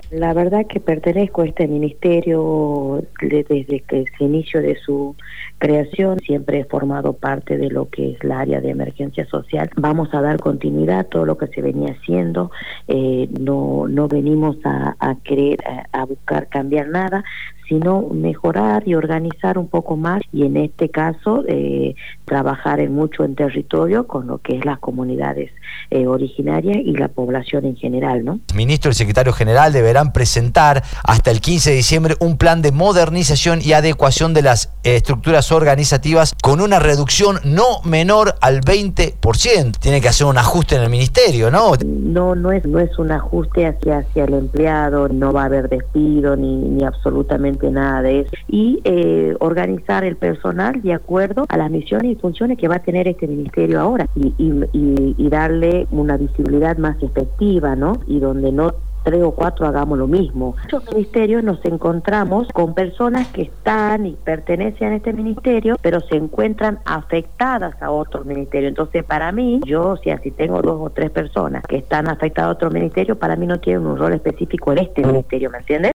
La verdad que pertenezco a este ministerio desde que el inicio de su creación. Siempre he formado parte de lo que es la área de emergencia social. Vamos a dar continuidad a todo lo que se venía haciendo. No venimos a querer a buscar cambiar nada, sino mejorar y organizar un poco más, y en este caso trabajar mucho en territorio con lo que es las comunidades originarias y la población en general, ¿no? El ministro y el secretario general deberán presentar hasta el 15 de diciembre un plan de modernización y adecuación de las estructuras organizativas con una reducción no menor al 20%. Tiene que hacer un ajuste en el ministerio, ¿no? No es un ajuste hacia el empleado, no va a haber despido ni absolutamente nada de eso. Y organizar el personal de acuerdo a las misiones y funciones que va a tener este ministerio ahora, y darle una visibilidad más efectiva, ¿no? Y donde no 3 o 4 hagamos lo mismo. En muchos ministerios nos encontramos con personas que están y pertenecen a este ministerio, pero se encuentran afectadas a otros ministerios. Entonces, para mí, si tengo 2 o 3 personas que están afectadas a otro ministerio, para mí no tienen un rol específico en este ministerio, ¿me entiendes?